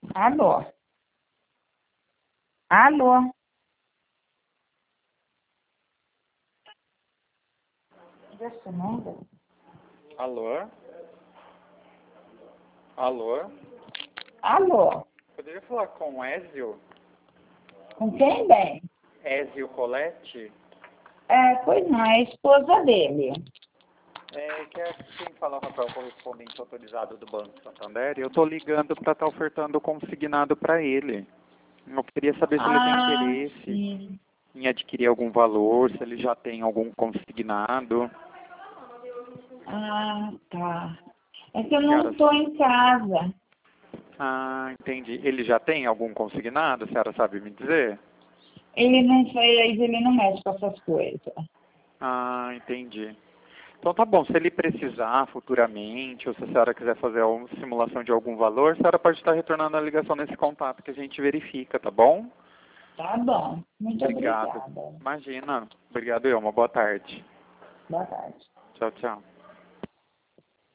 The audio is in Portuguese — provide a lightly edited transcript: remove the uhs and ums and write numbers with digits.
Alô? Alô? Desse número? Alô? Alô? Alô? Poderia falar com o Ézio? Com quem, bem? Ézio Colette? Pois não, é a esposa dele. Quem fala é o Rafael, correspondente autorizado do Banco Santander, e eu tô ligando para estar ofertando consignado para ele. Eu queria saber se ele tem interesse Sim. em adquirir algum valor, se ele já tem algum consignado. Tá. É que eu não Senhora... estou em casa. Entendi. Ele já tem algum consignado? A senhora sabe me dizer? Ele não fez, ele não mexe com essas coisas. Entendi. Então tá bom, se ele precisar futuramente, ou se a senhora quiser fazer uma simulação de algum valor, a senhora pode estar retornando a ligação nesse contato que a gente verifica, tá bom? Tá bom. Muito Obrigado. obrigada. Imagina. Obrigado eu. Uma boa tarde. Boa tarde. Tchau, tchau.